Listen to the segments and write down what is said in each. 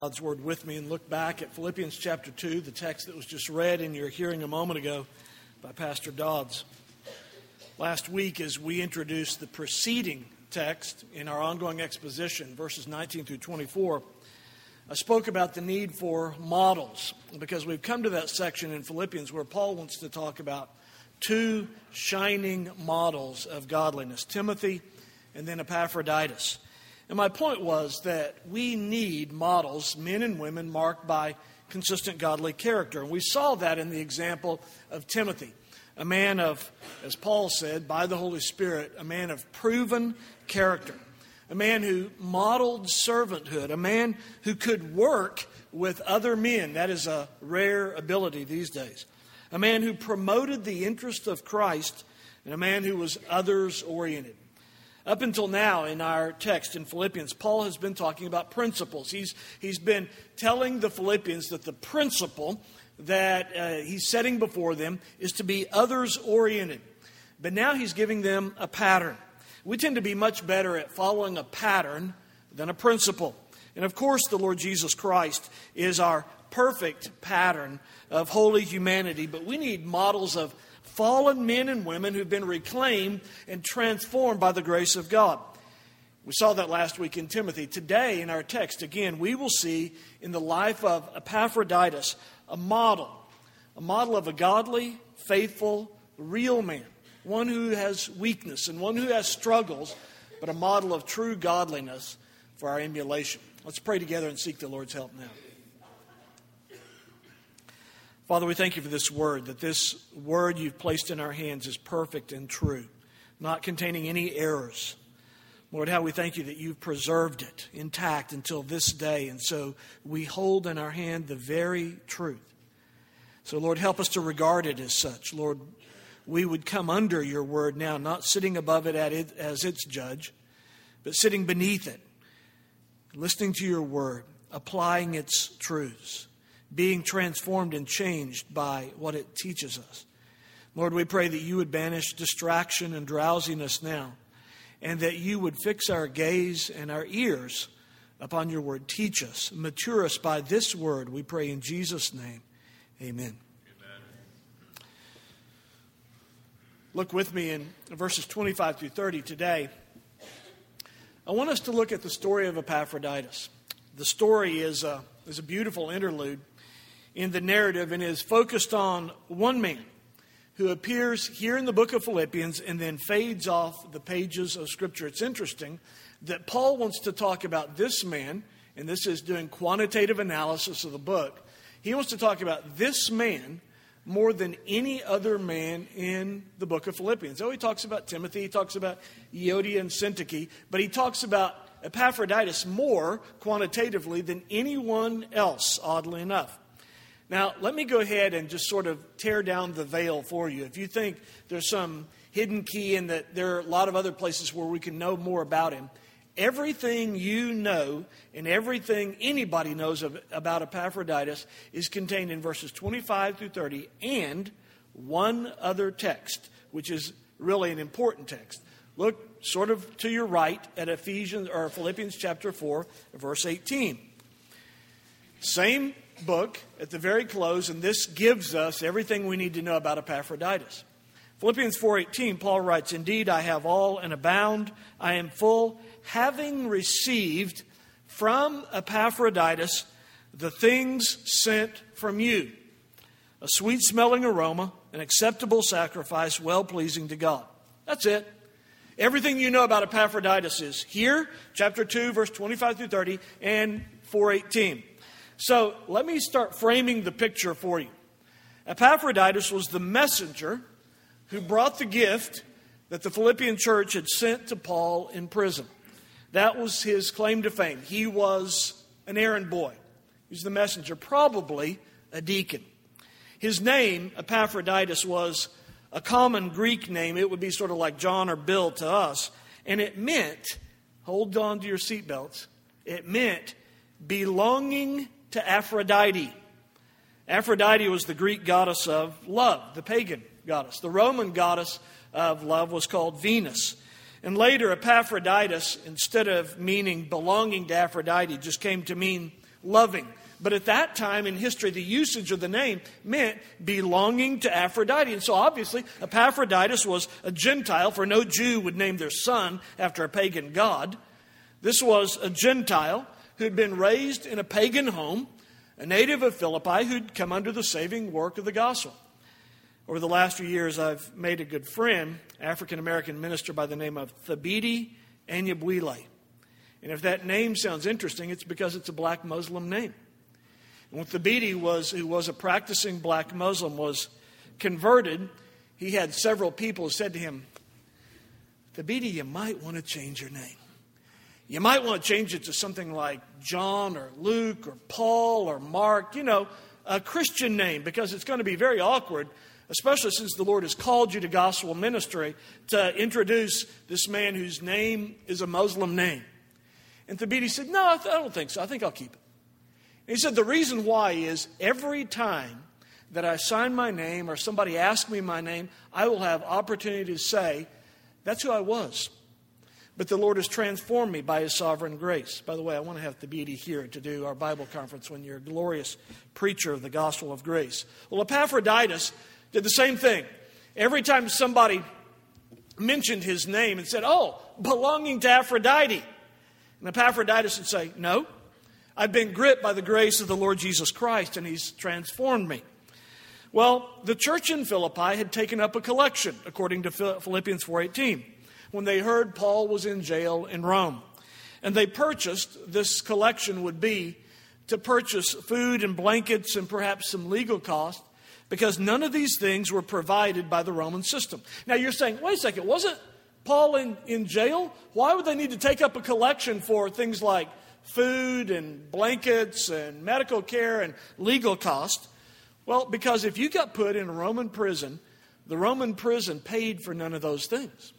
God's Word with me and look back at Philippians chapter 2, the text that was just read in your hearing a moment ago by Pastor Dodds. Last week, as we introduced the preceding text in our ongoing exposition, verses 19 through 24, I spoke about the need for models, because we've come to that section in Philippians where Paul wants to talk about two shining models of godliness, Timothy and then Epaphroditus. And my point was that we need models, men and women, marked by consistent godly character. And we saw that in the example of Timothy, a man of, as Paul said, by the Holy Spirit, a man of proven character, a man who modeled servanthood, a man who could work with other men. That is a rare ability these days. A man who promoted the interest of Christ, and a man who was others-oriented. Up until now in our text in Philippians, Paul has been talking about principles. He's been telling the Philippians that the principle that he's setting before them is to be others-oriented. But now he's giving them a pattern. We tend to be much better at following a pattern than a principle. And of course, the Lord Jesus Christ is our perfect pattern of holy humanity. But we need models of fallen men and women who've been reclaimed and transformed by the grace of God. We saw that last week in Timothy. Today in our text, again, we will see in the life of Epaphroditus a model of a godly, faithful, real man, one who has weakness and one who has struggles, but a model of true godliness for our emulation. Let's pray together and seek the Lord's help now. Father, we thank you for this word, that this word you've placed in our hands is perfect and true, not containing any errors. Lord, how we thank you that you've preserved it intact until this day, and so we hold in our hand the very truth. So, Lord, help us to regard it as such. Lord, we would come under your word now, not sitting above it as its judge, but sitting beneath it, listening to your word, applying its truths, being transformed and changed by what it teaches us. Lord, we pray that you would banish distraction and drowsiness now, and that you would fix our gaze and our ears upon your word. Teach us, mature us by this word, we pray in Jesus' name. Amen. Look with me in verses 25 through 30 today. I want us to look at the story of Epaphroditus. The story is a beautiful interlude in the narrative and is focused on one man who appears here in the book of Philippians and then fades off the pages of Scripture. It's interesting that Paul wants to talk about this man, and this is doing quantitative analysis of the book. He wants to talk about this man more than any other man in the book of Philippians. He talks about Timothy, he talks about Euodia and Syntyche, but he talks about Epaphroditus more quantitatively than anyone else, oddly enough. Now, let me go ahead and just sort of tear down the veil for you. If you think there's some hidden key and that there are a lot of other places where we can know more about him, everything you know and everything anybody knows about Epaphroditus is contained in verses 25 through 30 and one other text, which is really an important text. Look sort of to your right at Philippians chapter 4, verse 18. Same book at the very close, and this gives us everything we need to know about Epaphroditus. Philippians 4:18, Paul writes, "Indeed, I have all and abound. I am full, having received from Epaphroditus the things sent from you, a sweet-smelling aroma, an acceptable sacrifice, well-pleasing to God." That's it. Everything you know about Epaphroditus is here, chapter 2, verse 25 through 30, and 4:18. So let me start framing the picture for you. Epaphroditus was the messenger who brought the gift that the Philippian church had sent to Paul in prison. That was his claim to fame. He was an errand boy. He was the messenger, probably a deacon. His name, Epaphroditus, was a common Greek name. It would be sort of like John or Bill to us. And it meant, hold on to your seatbelts, it meant belonging to Aphrodite. Aphrodite was the Greek goddess of love, the pagan goddess. The Roman goddess of love was called Venus. And later, Epaphroditus, instead of meaning belonging to Aphrodite, just came to mean loving. But at that time in history, the usage of the name meant belonging to Aphrodite. And so obviously, Epaphroditus was a Gentile, for no Jew would name their son after a pagan god. This was a Gentile who'd been raised in a pagan home, a native of Philippi who'd come under the saving work of the gospel. Over the last few years, I've made a good friend, African-American minister by the name of Thabiti Anyabwile. And if that name sounds interesting, it's because it's a black Muslim name. And when Thabiti who was a practicing black Muslim, was converted, he had several people who said to him, Thabiti, you might want to change your name. You might want to change it to something like John or Luke or Paul or Mark, a Christian name, because it's going to be very awkward, especially since the Lord has called you to gospel ministry, to introduce this man whose name is a Muslim name. And Thabiti said, no, I don't think so. I think I'll keep it. And he said, the reason why is every time that I sign my name or somebody asks me my name, I will have opportunity to say, that's who I was. But the Lord has transformed me by His sovereign grace. By the way, I want to have Thabiti here to do our Bible conference when you're a glorious preacher of the gospel of grace. Well, Epaphroditus did the same thing. Every time somebody mentioned his name and said, oh, belonging to Aphrodite. And Epaphroditus would say, no, I've been gripped by the grace of the Lord Jesus Christ, and He's transformed me. Well, the church in Philippi had taken up a collection, according to Philippians 4:18, when they heard Paul was in jail in Rome. And they purchased, this collection would be to purchase food and blankets and perhaps some legal costs, because none of these things were provided by the Roman system. Now you're saying, wait a second, wasn't Paul in jail? Why would they need to take up a collection for things like food and blankets and medical care and legal costs? Well, because if you got put in a Roman prison, the Roman prison paid for none of those things.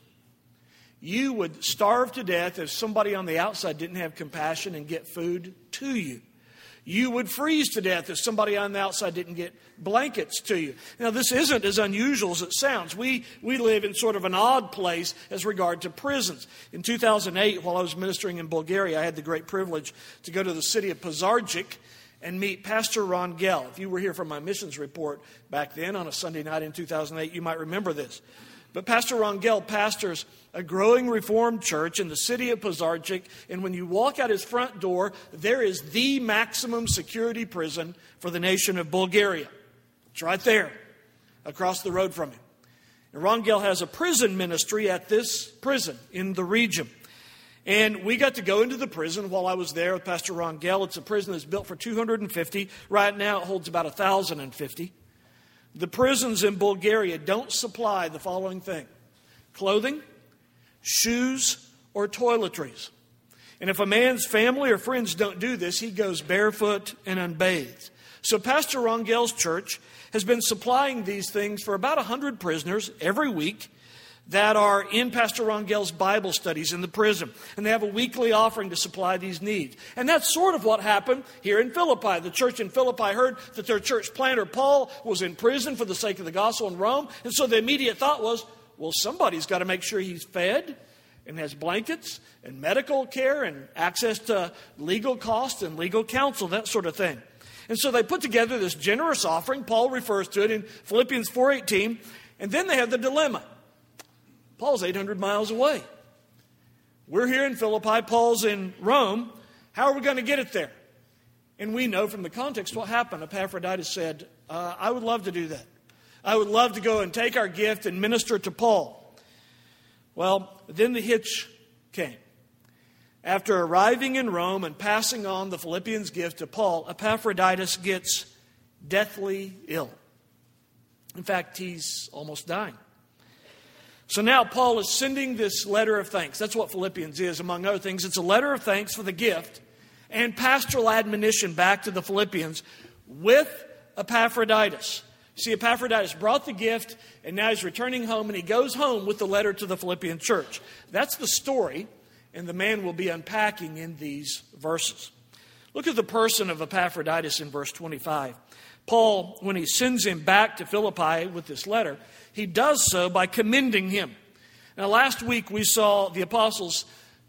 You would starve to death if somebody on the outside didn't have compassion and get food to you. You would freeze to death if somebody on the outside didn't get blankets to you. Now, this isn't as unusual as it sounds. We live in sort of an odd place as regard to prisons. In 2008, while I was ministering in Bulgaria, I had the great privilege to go to the city of Pazardzhik and meet Pastor Rangel. If you were here for my missions report back then on a Sunday night in 2008, you might remember this. But Pastor Rangel pastors a growing Reformed church in the city of Pazardzhik, and when you walk out his front door, there is the maximum security prison for the nation of Bulgaria. It's right there, across the road from him. And Rangel has a prison ministry at this prison in the region. And we got to go into the prison while I was there with Pastor Rangel. It's a prison that's built for 250. Right now it holds about 1,050. The prisons in Bulgaria don't supply the following thing: clothing, shoes, or toiletries. And if a man's family or friends don't do this, he goes barefoot and unbathed. So Pastor Rangel's church has been supplying these things for about 100 prisoners every week that are in Pastor Rangel's Bible studies in the prison. And they have a weekly offering to supply these needs. And that's sort of what happened here in Philippi. The church in Philippi heard that their church planter, Paul, was in prison for the sake of the gospel in Rome. And so the immediate thought was, well, somebody's got to make sure he's fed and has blankets and medical care and access to legal costs and legal counsel, that sort of thing. And so they put together this generous offering. Paul refers to it in Philippians 4:18. And then they have the dilemma. Paul's 800 miles away. We're here in Philippi. Paul's in Rome. How are we going to get it there? And we know from the context what happened. Epaphroditus said, I would love to do that. I would love to go and take our gift and minister to Paul. Well, then the hitch came. After arriving in Rome and passing on the Philippians' gift to Paul, Epaphroditus gets deathly ill. In fact, he's almost dying. So now Paul is sending this letter of thanks. That's what Philippians is, among other things. It's a letter of thanks for the gift and pastoral admonition back to the Philippians with Epaphroditus. See, Epaphroditus brought the gift, and now he's returning home, and he goes home with the letter to the Philippian church. That's the story, and the man will be unpacking in these verses. Look at the person of Epaphroditus in verse 25. Paul, when he sends him back to Philippi with this letter, he does so by commending him. Now, last week we saw the apostles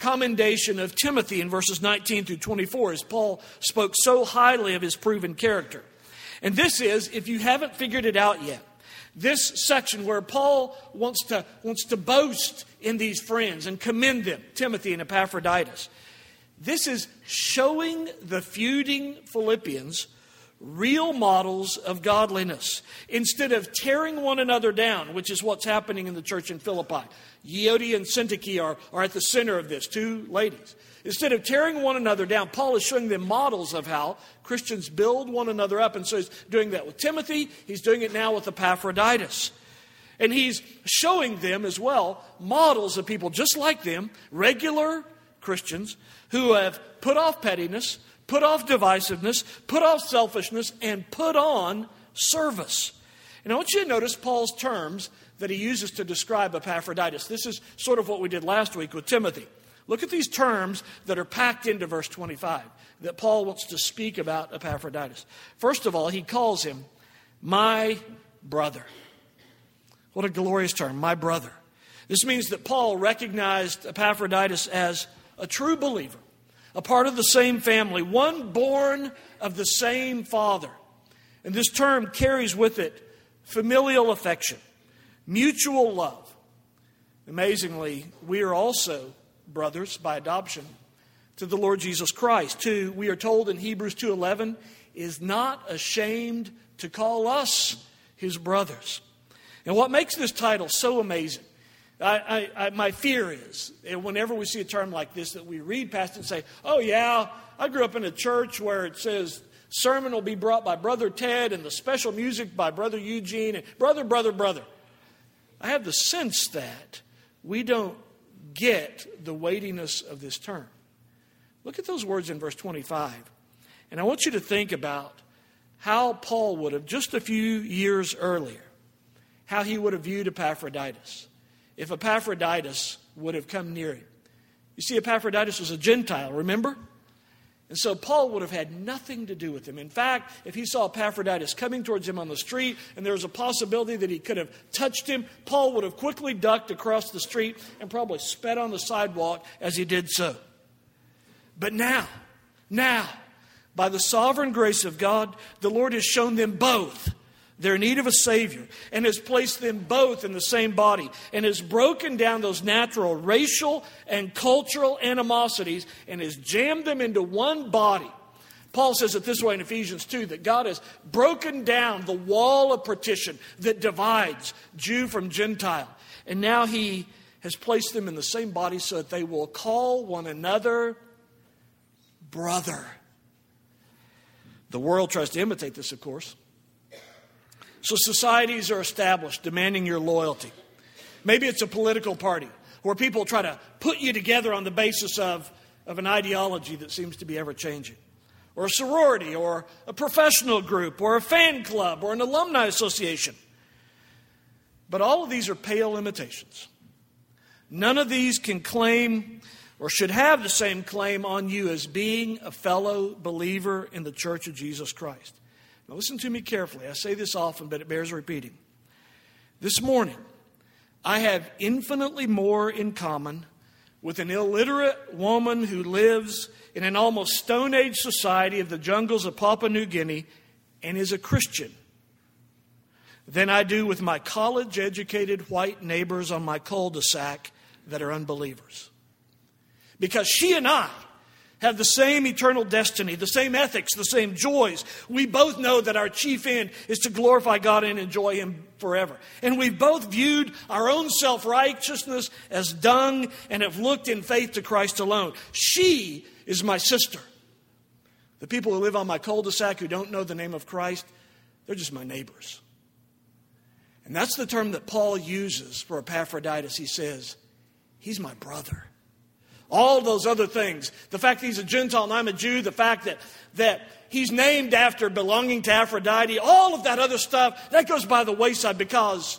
commendation of Timothy in verses 19 through 24, as Paul spoke so highly of his proven character. And this is, if you haven't figured it out yet, this section where Paul wants to boast in these friends and commend them, Timothy and Epaphroditus. This is showing the feuding Philippians real models of godliness, instead of tearing one another down, which is what's happening in the church in Philippi. Euodia and Syntyche are at the center of this, two ladies. Instead of tearing one another down, Paul is showing them models of how Christians build one another up. And so he's doing that with Timothy. He's doing it now with Epaphroditus. And he's showing them as well models of people just like them, regular Christians, who have put off pettiness, put off divisiveness, put off selfishness, and put on service. And I want you to notice Paul's terms that he uses to describe Epaphroditus. This is sort of what we did last week with Timothy. Look at these terms that are packed into verse 25 that Paul wants to speak about Epaphroditus. First of all, he calls him my brother. What a glorious term, my brother. This means that Paul recognized Epaphroditus as a true believer, a part of the same family, one born of the same father. And this term carries with it familial affection, mutual love. Amazingly, we are also brothers by adoption to the Lord Jesus Christ, who we are told in Hebrews 2:11 is not ashamed to call us his brothers. And what makes this title so amazing, my fear is, whenever we see a term like this, that we read past it and say, oh yeah, I grew up in a church where it says sermon will be brought by Brother Ted and the special music by Brother Eugene and brother. I have the sense that we don't get the weightiness of this term. Look at those words in verse 25. And I want you to think about how Paul would have, just a few years earlier, how he would have viewed Epaphroditus if Epaphroditus would have come near him. You see, Epaphroditus was a Gentile, remember? And so Paul would have had nothing to do with him. In fact, if he saw Epaphroditus coming towards him on the street and there was a possibility that he could have touched him, Paul would have quickly ducked across the street and probably sped on the sidewalk as he did so. But now, by the sovereign grace of God, the Lord has shown them both their need of a Savior and has placed them both in the same body and has broken down those natural racial and cultural animosities and has jammed them into one body. Paul says it this way in Ephesians 2, that God has broken down the wall of partition that divides Jew from Gentile. And now he has placed them in the same body so that they will call one another brother. The world tries to imitate this, of course. So societies are established demanding your loyalty. Maybe it's a political party where people try to put you together on the basis of an ideology that seems to be ever-changing. Or a sorority, or a professional group, or a fan club, or an alumni association. But all of these are pale imitations. None of these can claim or should have the same claim on you as being a fellow believer in the Church of Jesus Christ. Now listen to me carefully. I say this often, but it bears repeating. This morning, I have infinitely more in common with an illiterate woman who lives in an almost Stone Age society of the jungles of Papua New Guinea and is a Christian than I do with my college-educated white neighbors on my cul-de-sac that are unbelievers. Because she and I have the same eternal destiny, the same ethics, the same joys. We both know that our chief end is to glorify God and enjoy Him forever. And we've both viewed our own self-righteousness as dung and have looked in faith to Christ alone. She is my sister. The people who live on my cul-de-sac who don't know the name of Christ, they're just my neighbors. And that's the term that Paul uses for Epaphroditus. He says, he's my brother. All those other things, the fact that he's a Gentile and I'm a Jew, the fact that he's named after belonging to Aphrodite, all of that other stuff, that goes by the wayside because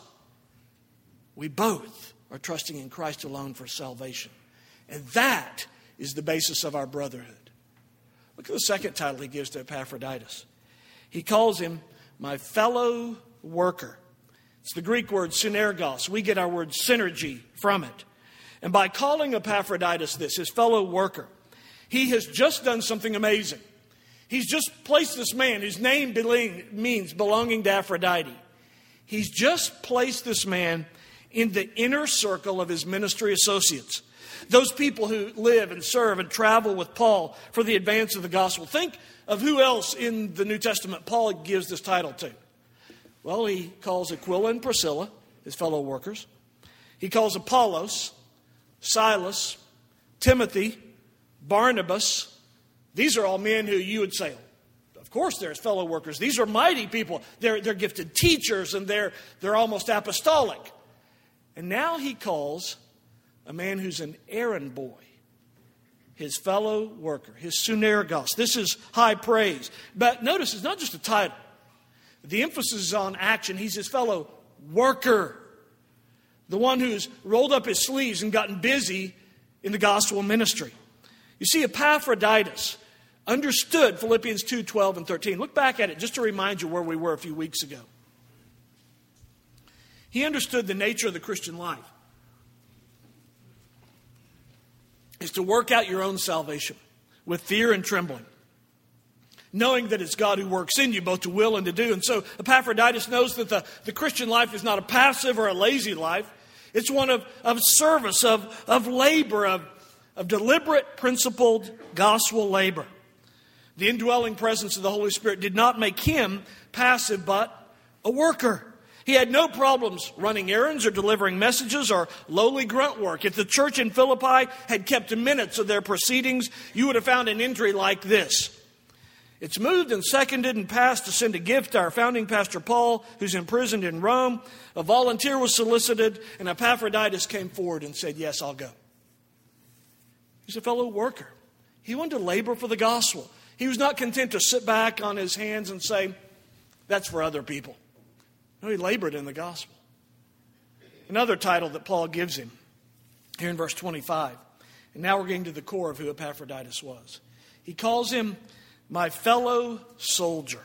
we both are trusting in Christ alone for salvation. And that is the basis of our brotherhood. Look at the second title he gives to Epaphroditus. He calls him my fellow worker. It's the Greek word synergos. We get our word synergy from it. And by calling Epaphroditus this, his fellow worker, he has just done something amazing. He's just placed this man, whose name means belonging to Aphrodite. He's just placed this man in the inner circle of his ministry associates. Those people who live and serve and travel with Paul for the advance of the gospel. Think of who else in the New Testament Paul gives this title to. Well, he calls Aquila and Priscilla, his fellow workers. He calls Apollos, Silas, Timothy, Barnabas. These are all men who you would say, of course they're his fellow workers. These are mighty people. They're gifted teachers, and they're almost apostolic. And now he calls a man who's an errand boy, his fellow worker, his sunergos. This is high praise. But notice, it's not just a title. The emphasis is on action. He's his fellow worker, the one who's rolled up his sleeves and gotten busy in the gospel ministry. You see, Epaphroditus understood Philippians 2:12 and 13. Look back at it just to remind you where we were a few weeks ago. He understood the nature of the Christian life is to work out your own salvation with fear and trembling, knowing that it's God who works in you both to will and to do. And so Epaphroditus knows that the Christian life is not a passive or a lazy life. It's one of service, of labor, of deliberate, principled gospel labor. The indwelling presence of the Holy Spirit did not make him passive, but a worker. He had no problems running errands or delivering messages or lowly grunt work. If the church in Philippi had kept minutes of their proceedings, you would have found an entry like this. It's moved and seconded and passed to send a gift to our founding pastor Paul, who's imprisoned in Rome. A volunteer was solicited, and Epaphroditus came forward and said, yes, I'll go. He's a fellow worker. He wanted to labor for the gospel. He was not content to sit back on his hands and say, that's for other people. No, he labored in the gospel. Another title that Paul gives him here in verse 25. And now we're getting to the core of who Epaphroditus was. He calls him my fellow soldier.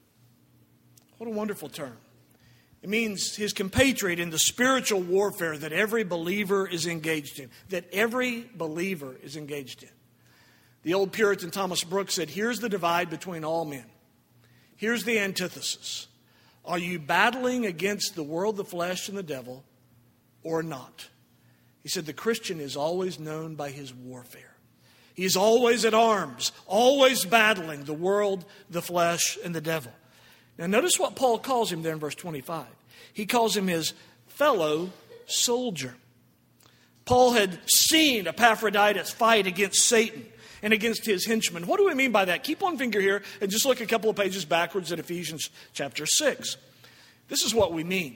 What a wonderful term. It means his compatriot in the spiritual warfare that every believer is engaged in. That every believer is engaged in. The old Puritan Thomas Brooks said, here's the divide between all men. Here's the antithesis. Are you battling against the world, the flesh, and the devil, or not? He said the Christian is always known by his warfare. He's always at arms, always battling the world, the flesh, and the devil. Now notice what Paul calls him there in verse 25. He calls him his fellow soldier. Paul had seen Epaphroditus fight against Satan and against his henchmen. What do we mean by that? Keep one finger here and just look a couple of pages backwards at Ephesians chapter 6. This is what we mean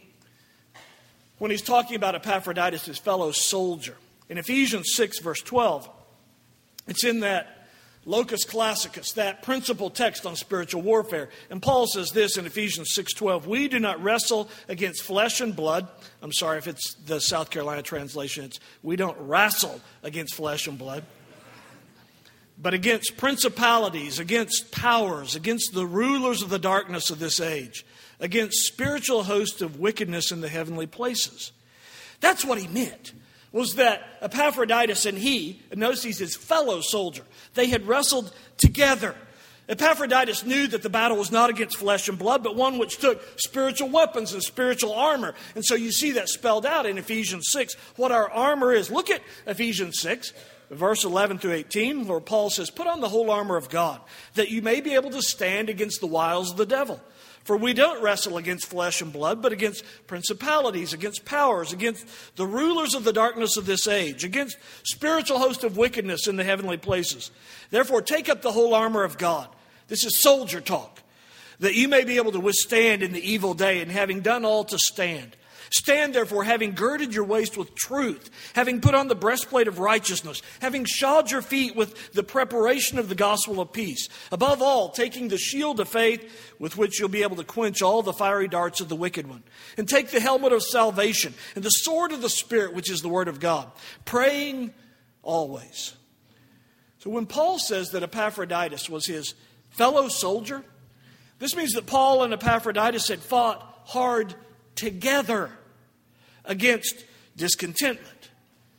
when he's talking about Epaphroditus, his fellow soldier. In Ephesians 6, verse 12, it's in that locus classicus, that principal text on spiritual warfare. And Paul says this in Ephesians 6:12, we do not wrestle against flesh and blood. I'm sorry if it's the South Carolina translation. It's we don't wrestle against flesh and blood, but against principalities, against powers, against the rulers of the darkness of this age, against spiritual hosts of wickedness in the heavenly places. That's what he meant, was that Epaphroditus and he, and notice he's his fellow soldier, they had wrestled together. Epaphroditus knew that the battle was not against flesh and blood, but one which took spiritual weapons and spiritual armor. And so you see that spelled out in Ephesians 6, what our armor is. Look at Ephesians 6. Verse 11 through 18, where Paul says, put on the whole armor of God, that you may be able to stand against the wiles of the devil. For we don't wrestle against flesh and blood, but against principalities, against powers, against the rulers of the darkness of this age, against spiritual hosts of wickedness in the heavenly places. Therefore, take up the whole armor of God. This is soldier talk. That you may be able to withstand in the evil day, and having done all to stand. Stand therefore, having girded your waist with truth, having put on the breastplate of righteousness, having shod your feet with the preparation of the gospel of peace. Above all, taking the shield of faith with which you'll be able to quench all the fiery darts of the wicked one. And take the helmet of salvation and the sword of the Spirit, which is the word of God, praying always. So when Paul says that Epaphroditus was his fellow soldier, this means that Paul and Epaphroditus had fought hard together against discontentment,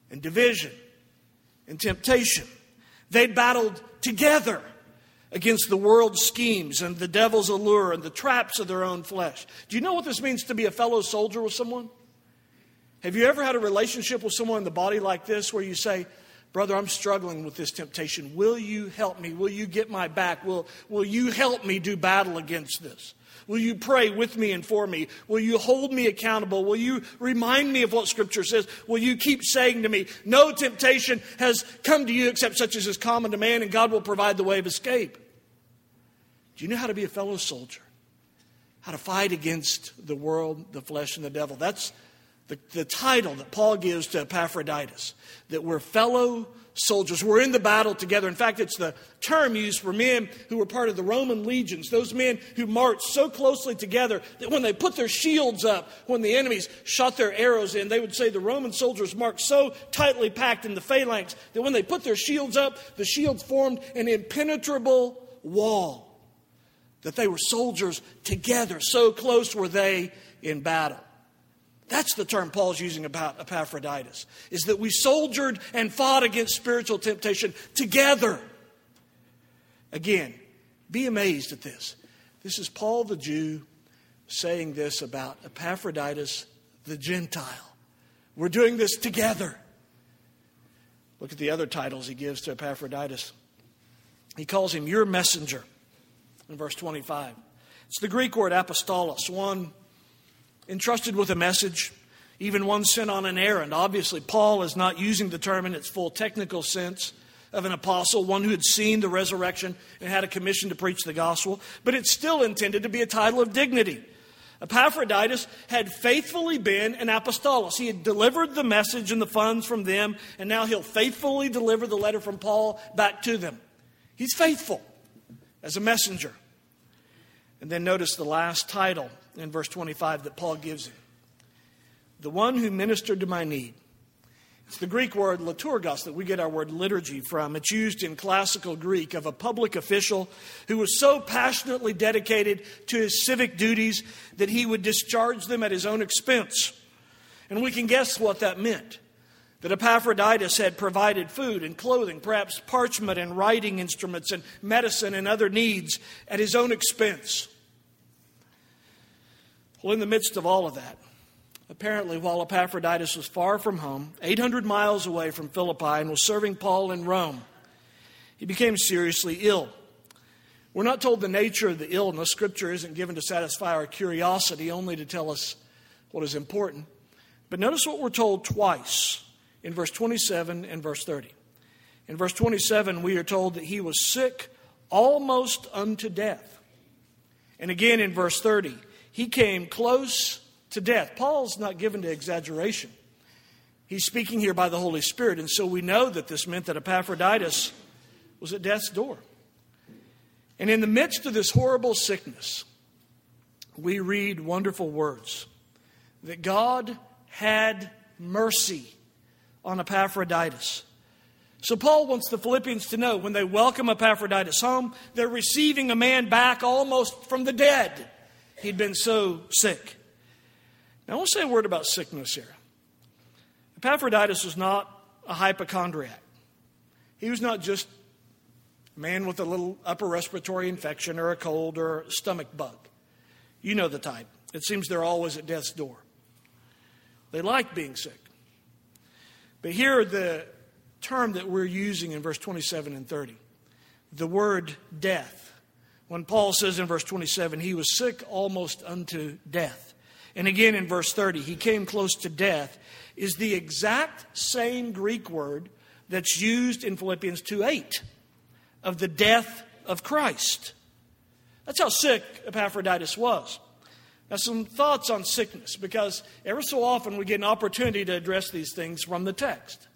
and division and temptation. They battled together against the world's schemes and the devil's allure and the traps of their own flesh. Do you know what this means to be a fellow soldier with someone? Have you ever had a relationship with someone in the body like this where you say, brother, I'm struggling with this temptation. Will you help me? Will you get my back? Will you help me do battle against this? Will you pray with me and for me? Will you hold me accountable? Will you remind me of what Scripture says? Will you keep saying to me, no temptation has come to you except such as is common to man, and God will provide the way of escape? Do you know how to be a fellow soldier? How to fight against the world, the flesh, and the devil? That's the title that Paul gives to Epaphroditus, that we're fellow soldiers. We're in the battle together. In fact, it's the term used for men who were part of the Roman legions, those men who marched so closely together that when they put their shields up, when the enemies shot their arrows in, they would say the Roman soldiers marched so tightly packed in the phalanx that when they put their shields up, the shields formed an impenetrable wall, that they were soldiers together. So close were they in battle. That's the term Paul's using about Epaphroditus, is that we soldiered and fought against spiritual temptation together. Again, be amazed at this. This is Paul the Jew saying this about Epaphroditus the Gentile. We're doing this together. Look at the other titles he gives to Epaphroditus. He calls him your messenger in verse 25. It's the Greek word apostolos, one entrusted with a message, even one sent on an errand. Obviously, Paul is not using the term in its full technical sense of an apostle, one who had seen the resurrection and had a commission to preach the gospel, but it's still intended to be a title of dignity. Epaphroditus had faithfully been an apostolos. He had delivered the message and the funds from them, and now he'll faithfully deliver the letter from Paul back to them. He's faithful as a messenger. And then notice the last title in verse 25 that Paul gives him. The one who ministered to my need. It's the Greek word liturgos that we get our word liturgy from. It's used in classical Greek of a public official who was so passionately dedicated to his civic duties that he would discharge them at his own expense. And we can guess what that meant. That Epaphroditus had provided food and clothing, perhaps parchment and writing instruments and medicine and other needs at his own expense. Well, in the midst of all of that, apparently while Epaphroditus was far from home, 800 miles away from Philippi, and was serving Paul in Rome, he became seriously ill. We're not told the nature of the illness. Scripture isn't given to satisfy our curiosity, only to tell us what is important. But notice what we're told twice in verse 27 and verse 30. In verse 27, we are told that he was sick almost unto death. And again in verse 30, he came close to death. Paul's not given to exaggeration. He's speaking here by the Holy Spirit, and so we know that this meant that Epaphroditus was at death's door. And in the midst of this horrible sickness, we read wonderful words that God had mercy on Epaphroditus. So Paul wants the Philippians to know when they welcome Epaphroditus home, they're receiving a man back almost from the dead. He'd been so sick. Now, I want to say a word about sickness here. Epaphroditus was not a hypochondriac. He was not just a man with a little upper respiratory infection or a cold or a stomach bug. You know the type. It seems they're always at death's door. They like being sick. But here, the term that we're using in verse 27 and 30, the word death. When Paul says in verse 27, he was sick almost unto death. And again in verse 30, he came close to death, is the exact same Greek word that's used in Philippians 2:8 of the death of Christ. That's how sick Epaphroditus was. Now, some thoughts on sickness, because ever so often we get an opportunity to address these things from the text.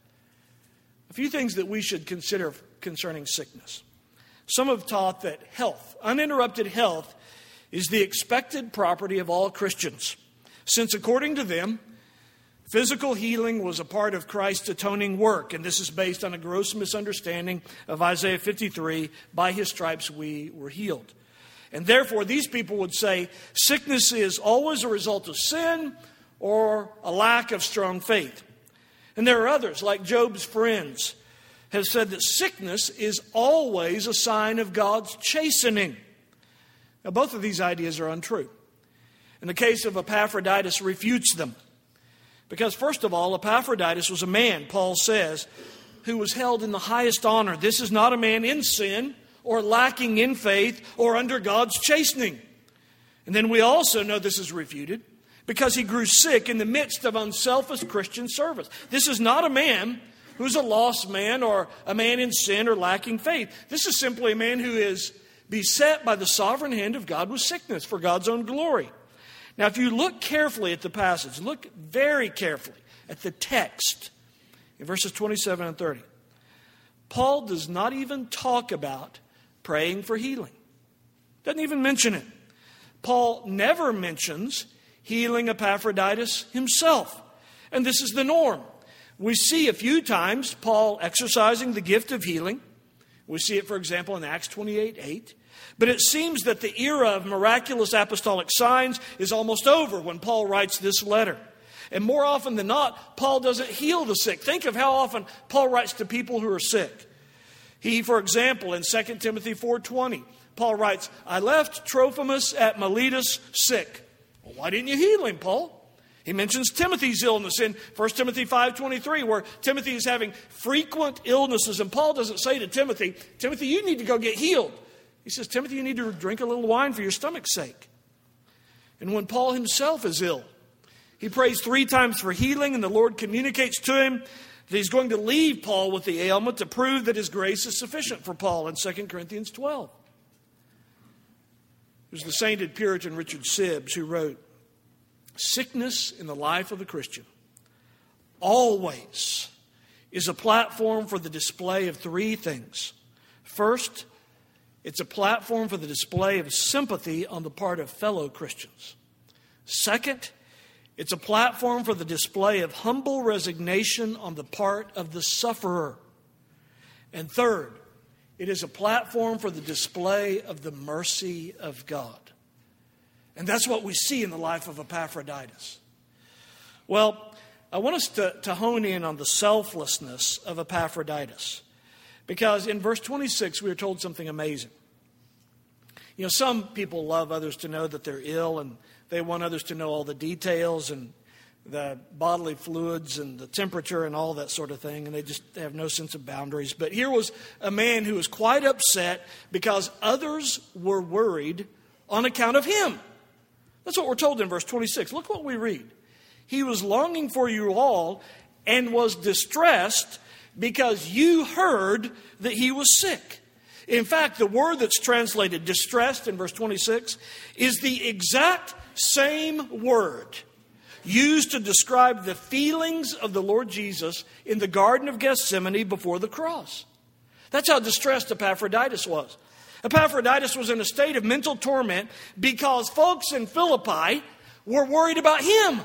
A few things that we should consider concerning sickness. Some have taught that health, uninterrupted health, is the expected property of all Christians, since according to them, physical healing was a part of Christ's atoning work, and this is based on a gross misunderstanding of Isaiah 53, by his stripes we were healed. And therefore, these people would say sickness is always a result of sin or a lack of strong faith. And there are others, like Job's friends, have said that sickness is always a sign of God's chastening. Now, both of these ideas are untrue. And the case of Epaphroditus refutes them. Because, first of all, Epaphroditus was a man, Paul says, who was held in the highest honor. This is not a man in sin or lacking in faith or under God's chastening. And then we also know this is refuted because he grew sick in the midst of unselfish Christian service. This is not a man who's a lost man or a man in sin or lacking faith. This is simply a man who is beset by the sovereign hand of God with sickness for God's own glory. Now, if you look carefully at the passage, look very carefully at the text in verses 27 and 30. Paul does not even talk about praying for healing. Doesn't even mention it. Paul never mentions healing Epaphroditus himself. And this is the norm. We see a few times Paul exercising the gift of healing. We see it, for example, in Acts 28:8. But it seems that the era of miraculous apostolic signs is almost over when Paul writes this letter. And more often than not, Paul doesn't heal the sick. Think of how often Paul writes to people who are sick. He, for example, in 2 Timothy 4:20, Paul writes, I left Trophimus at Miletus sick. Well, why didn't you heal him, Paul? He mentions Timothy's illness in 1 Timothy 5:23, where Timothy is having frequent illnesses. And Paul doesn't say to Timothy, Timothy, you need to go get healed. He says, Timothy, you need to drink a little wine for your stomach's sake. And when Paul himself is ill, he prays 3 times for healing, and the Lord communicates to him that he's going to leave Paul with the ailment to prove that his grace is sufficient for Paul in 2 Corinthians 12. There's the sainted Puritan Richard Sibbes who wrote, sickness in the life of a Christian always is a platform for the display of 3 things. First, it's a platform for the display of sympathy on the part of fellow Christians. Second, it's a platform for the display of humble resignation on the part of the sufferer. And third, it is a platform for the display of the mercy of God. And that's what we see in the life of Epaphroditus. Well, I want us to hone in on the selflessness of Epaphroditus. Because in verse 26, we are told something amazing. You know, some people love others to know that they're ill, and they want others to know all the details and the bodily fluids and the temperature and all that sort of thing, and they have no sense of boundaries. But here was a man who was quite upset because others were worried on account of him. That's what we're told in verse 26. Look what we read. He was longing for you all and was distressed because you heard that he was sick. In fact, the word that's translated distressed in verse 26 is the exact same word used to describe the feelings of the Lord Jesus in the Garden of Gethsemane before the cross. That's how distressed Epaphroditus was. Epaphroditus was in a state of mental torment because folks in Philippi were worried about him.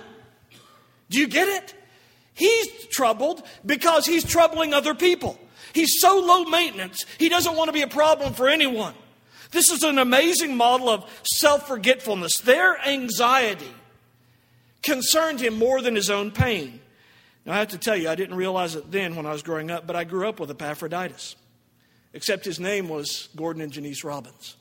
Do you get it? He's troubled because he's troubling other people. He's so low maintenance, he doesn't want to be a problem for anyone. This is an amazing model of self-forgetfulness. Their anxiety concerned him more than his own pain. Now, I have to tell you, I didn't realize it then when I was growing up, but I grew up with Epaphroditus. Except his name was Gordon and Janice Robbins.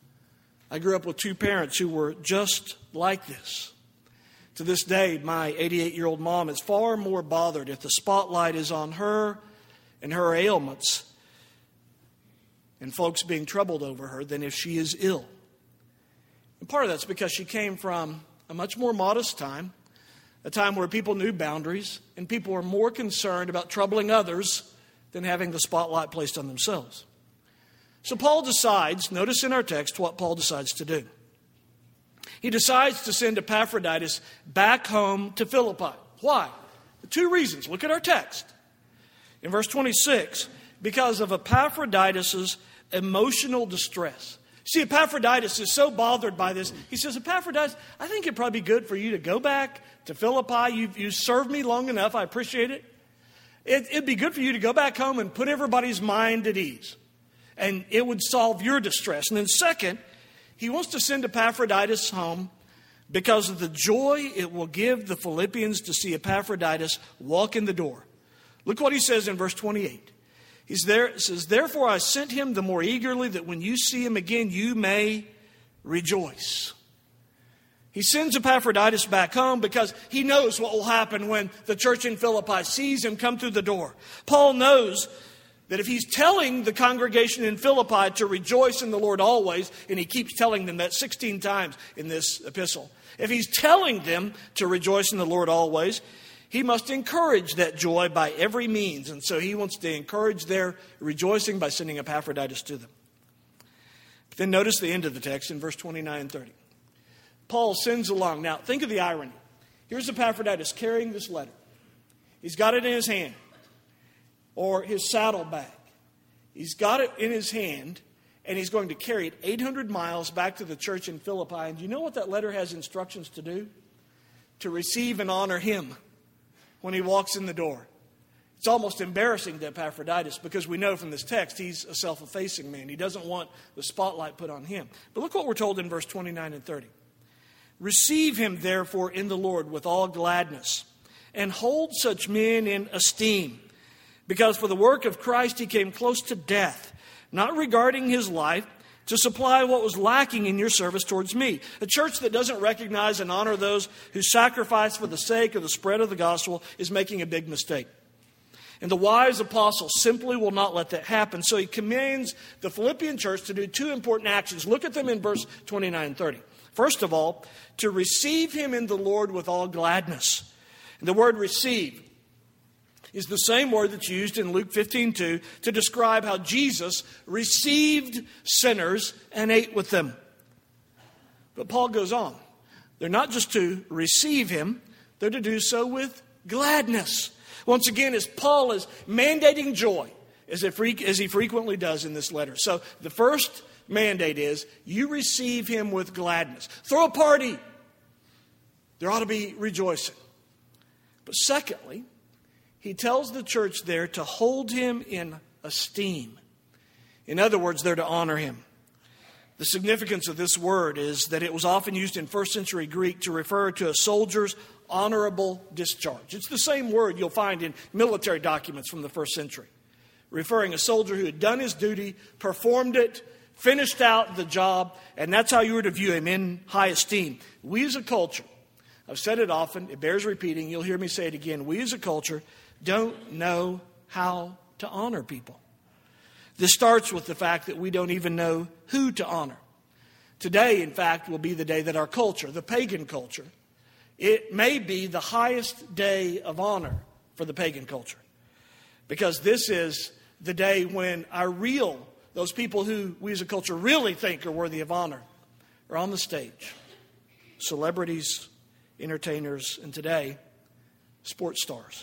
I grew up with 2 parents who were just like this. To this day, my 88-year-old mom is far more bothered if the spotlight is on her and her ailments and folks being troubled over her than if she is ill. And part of that's because she came from a much more modest time, a time where people knew boundaries and people were more concerned about troubling others than having the spotlight placed on themselves. So Paul decides, notice in our text what Paul decides to do. He decides to send Epaphroditus back home to Philippi. Why? 2 reasons. Look at our text. In verse 26, because of Epaphroditus' emotional distress. See, Epaphroditus is so bothered by this. He says, Epaphroditus, I think it'd probably be good for you to go back to Philippi. You've served me long enough. I appreciate it. It'd be good for you to go back home and put everybody's mind at ease. And it would solve your distress. And then second, he wants to send Epaphroditus home because of the joy it will give the Philippians to see Epaphroditus walk in the door. Look what he says in verse 28. It says, therefore I sent him the more eagerly, that when you see him again, you may rejoice. He sends Epaphroditus back home because he knows what will happen when the church in Philippi sees him come through the door. Paul knows that if he's telling the congregation in Philippi to rejoice in the Lord always, and he keeps telling them that 16 times in this epistle, if he's telling them to rejoice in the Lord always, he must encourage that joy by every means. And so he wants to encourage their rejoicing by sending Epaphroditus to them. But then notice the end of the text in verse 29 and 30. Paul sends along. Now, think of the irony. Here's Epaphroditus carrying this letter. He's got it in his hand, or his saddlebag. He's got it in his hand, and he's going to carry it 800 miles back to the church in Philippi. And do you know what that letter has instructions to do? To receive and honor him when he walks in the door. It's almost embarrassing to Epaphroditus because we know from this text he's a self-effacing man. He doesn't want the spotlight put on him. But look what we're told in verse 29 and 30. Receive him, therefore, in the Lord with all gladness, and hold such men in esteem, because for the work of Christ he came close to death, not regarding his life, to supply what was lacking in your service towards me. A church that doesn't recognize and honor those who sacrifice for the sake of the spread of the gospel is making a big mistake. And the wise apostle simply will not let that happen. So he commands the Philippian church to do two important actions. Look at them in verse 29 and 30. First of all, to receive him in the Lord with all gladness. And the word receive is the same word that's used in Luke 15:2 to describe how Jesus received sinners and ate with them. But Paul goes on. They're not just to receive him, they're to do so with gladness. Once again, as Paul is mandating joy, as he frequently does in this letter. So the first mandate is, you receive him with gladness. Throw a party. There ought to be rejoicing. But secondly, he tells the church there to hold him in esteem. In other words, they're to honor him. The significance of this word is that it was often used in first century Greek to refer to a soldier's honorable discharge. It's the same word you'll find in military documents from the first century, referring a soldier who had done his duty, performed it, finished out the job, and that's how you were to view him, in high esteem. We as a culture, I've said it often, it bears repeating, you'll hear me say it again, we as a culture don't know how to honor people. This starts with the fact that we don't even know who to honor. Today, in fact, will be the day that our culture, the pagan culture, it may be the highest day of honor for the pagan culture. Because this is the day when those people who we as a culture really think are worthy of honor are on the stage. Celebrities, entertainers, and today, sports stars.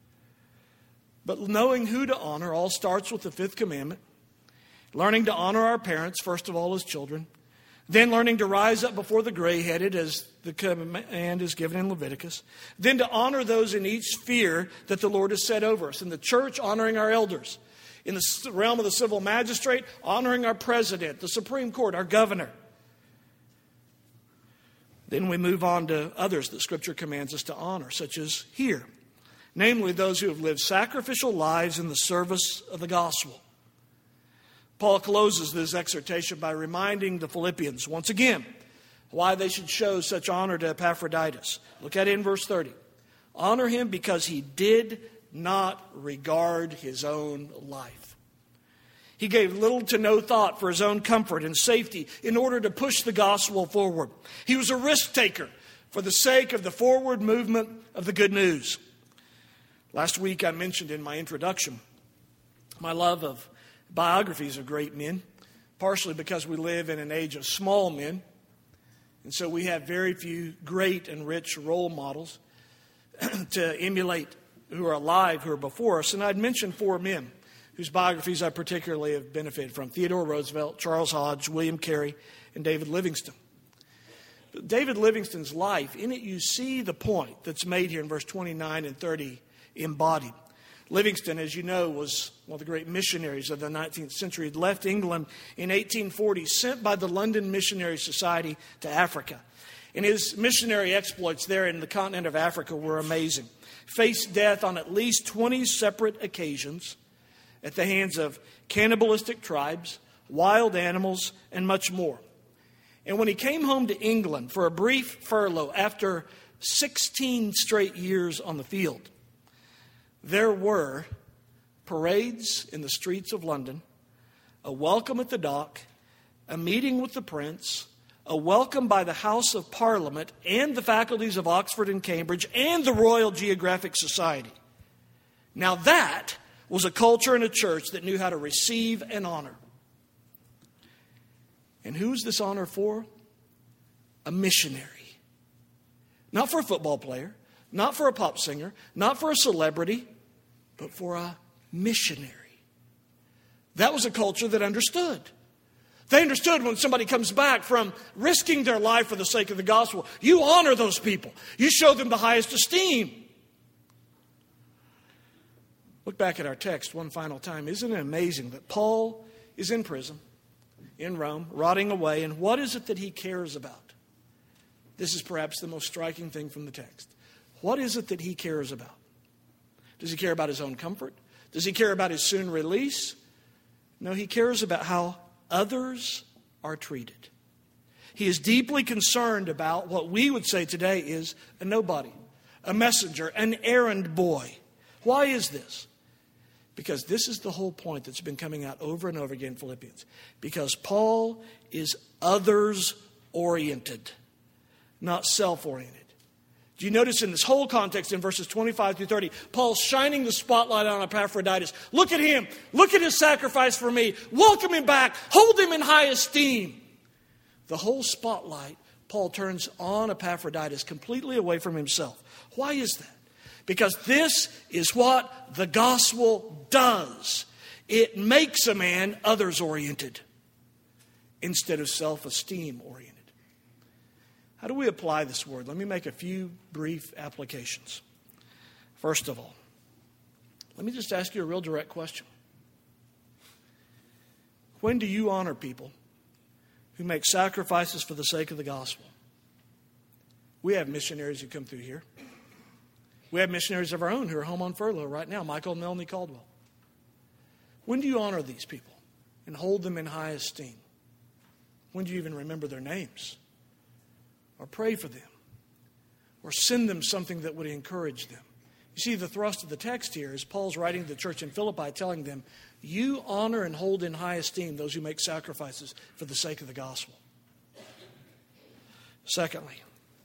But knowing who to honor all starts with the fifth commandment. Learning to honor our parents, first of all, as children. Then learning to rise up before the gray-headed, as the command is given in Leviticus. Then to honor those in each sphere that the Lord has set over us. In the church, honoring our elders. In the realm of the civil magistrate, honoring our president, the Supreme Court, our governor. Then we move on to others that Scripture commands us to honor, such as here. Namely, those who have lived sacrificial lives in the service of the gospel. Paul closes this exhortation by reminding the Philippians, once again, why they should show such honor to Epaphroditus. Look at it in verse 30. Honor him because he did not regard his own life. He gave little to no thought for his own comfort and safety in order to push the gospel forward. He was a risk taker for the sake of the forward movement of the good news. Last week I mentioned in my introduction my love of biographies of great men, partially because we live in an age of small men, and so we have very few great and rich role models to emulate who are alive, who are before us. And I'd mentioned four men whose biographies I particularly have benefited from: Theodore Roosevelt, Charles Hodge, William Carey, and David Livingstone. But David Livingstone's life, in it you see the point that's made here in verse 29 and 30 embodied. Livingstone, as you know, was one of the great missionaries of the 19th century. He'd left England in 1840, sent by the London Missionary Society to Africa. And his missionary exploits there in the continent of Africa were amazing. Faced death on at least 20 separate occasions at the hands of cannibalistic tribes, wild animals, and much more. And when he came home to England for a brief furlough after 16 straight years on the field, there were parades in the streets of London, a welcome at the dock, a meeting with the Prince, a welcome by the House of Parliament and the faculties of Oxford and Cambridge and the Royal Geographic Society. Now that was a culture and a church that knew how to receive and honor. And who's this honor for? A missionary. Not for a football player, not for a pop singer, not for a celebrity, but for a missionary. That was a culture that understood. They understood when somebody comes back from risking their life for the sake of the gospel, you honor those people. You show them the highest esteem. Look back at our text one final time. Isn't it amazing that Paul is in prison in Rome, rotting away, and what is it that he cares about? This is perhaps the most striking thing from the text. What is it that he cares about? Does he care about his own comfort? Does he care about his soon release? No, he cares about how others are treated. He is deeply concerned about what we would say today is a nobody, a messenger, an errand boy. Why is this? Because this is the whole point that's been coming out over and over again in Philippians. Because Paul is others-oriented, not self-oriented. Do you notice in this whole context in verses 25 through 30, Paul's shining the spotlight on Epaphroditus. Look at him. Look at his sacrifice for me. Welcome him back. Hold him in high esteem. The whole spotlight, Paul turns on Epaphroditus completely away from himself. Why is that? Because this is what the gospel does. It makes a man others-oriented instead of self-esteem oriented. How do we apply this word? Let me make a few brief applications. First of all, let me just ask you a real direct question. When do you honor people who make sacrifices for the sake of the gospel? We have missionaries who come through here. We have missionaries of our own who are home on furlough right now, Michael and Melanie Caldwell. When do you honor these people and hold them in high esteem? When do you even remember their names? Or pray for them? Or send them something that would encourage them? You see, the thrust of the text here is Paul's writing to the church in Philippi telling them, you honor and hold in high esteem those who make sacrifices for the sake of the gospel. Secondly,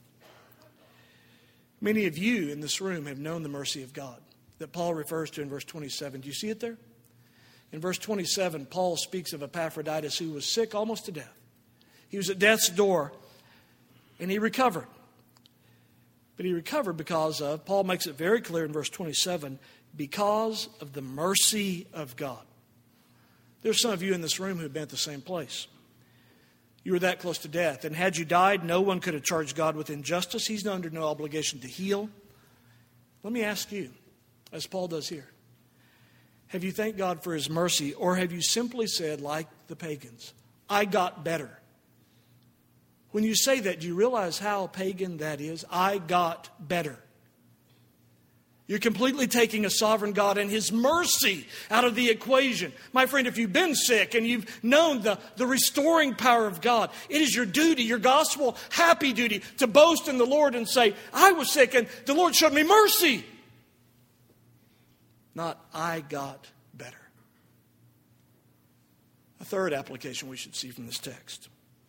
many of you in this room have known the mercy of God that Paul refers to in verse 27. Do you see it there? In verse 27, Paul speaks of Epaphroditus who was sick almost to death. He was at death's door and he recovered. But he recovered because of, Paul makes it very clear in verse 27, because of the mercy of God. There's some of you in this room who have been at the same place. You were that close to death. And had you died, no one could have charged God with injustice. He's under no obligation to heal. Let me ask you, as Paul does here, have you thanked God for his mercy, or have you simply said, like the pagans, I got better? When you say that, do you realize how pagan that is? I got better. You're completely taking a sovereign God and his mercy out of the equation. My friend, if you've been sick and you've known the restoring power of God, it is your duty, your gospel happy duty, to boast in the Lord and say, I was sick and the Lord showed me mercy. Not, I got better. A third application we should see from this text.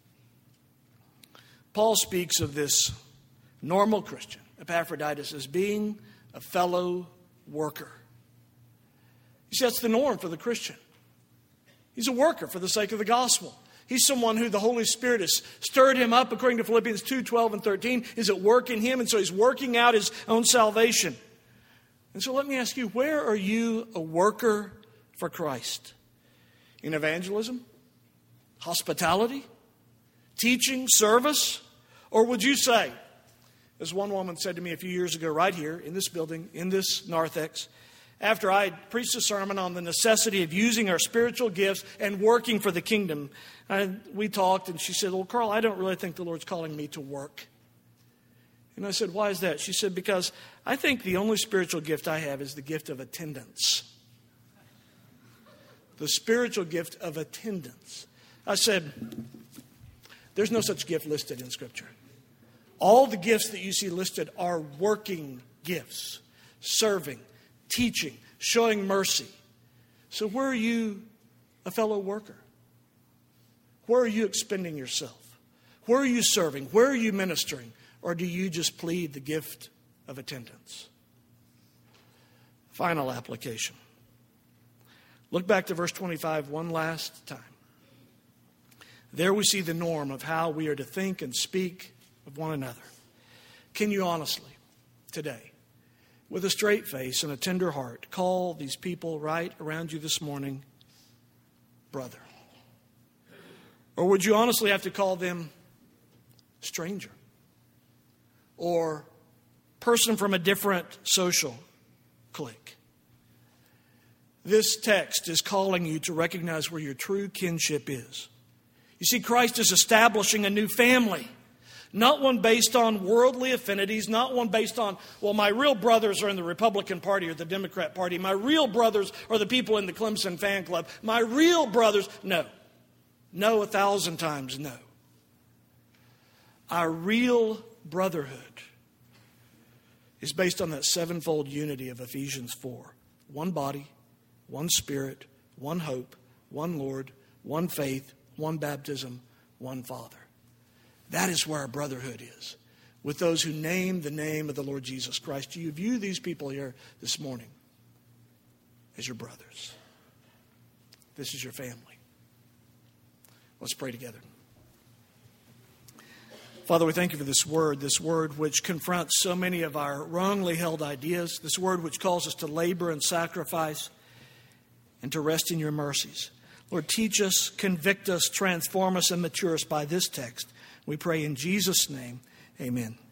Paul speaks of this normal Christian, Epaphroditus, as being a fellow worker. You see, that's the norm for the Christian. He's a worker for the sake of the gospel. He's someone who the Holy Spirit has stirred him up, according to Philippians 2, 12 and 13, is at work in him, and so he's working out his own salvation. And so let me ask you, where are you a worker for Christ? In evangelism? Hospitality? Teaching? Service? Or would you say, as one woman said to me a few years ago right here in this building, in this narthex, after I had preached a sermon on the necessity of using our spiritual gifts and working for the kingdom, we talked and she said, well, Carl, I don't really think the Lord's calling me to work. And I said, why is that? She said, because I think the only spiritual gift I have is the gift of attendance. The spiritual gift of attendance. I said, there's no such gift listed in Scripture. All the gifts that you see listed are working gifts. Serving, teaching, showing mercy. So where are you a fellow worker? Where are you expending yourself? Where are you serving? Where are you ministering? Or do you just plead the gift of attendance? Final application. Look back to verse 25 one last time. There we see the norm of how we are to think and speak of one another. Can you honestly, today, with a straight face and a tender heart, call these people right around you this morning, brother? Or would you honestly have to call them stranger? Or person from a different social clique? This text is calling you to recognize where your true kinship is. You see, Christ is establishing a new family. Not one based on worldly affinities, not one based on, well, my real brothers are in the Republican Party or the Democrat Party. My real brothers are the people in the Clemson fan club. My real brothers, no. No, 1,000 times no. Our real brotherhood is based on that sevenfold unity of Ephesians 4. One body, one spirit, one hope, one Lord, one faith, one baptism, one Father. That is where our brotherhood is, with those who name the name of the Lord Jesus Christ. Do you view these people here this morning as your brothers? This is your family. Let's pray together. Father, we thank you for this word which confronts so many of our wrongly held ideas, this word which calls us to labor and sacrifice and to rest in your mercies. Lord, teach us, convict us, transform us, and mature us by this text. We pray in Jesus' name, amen.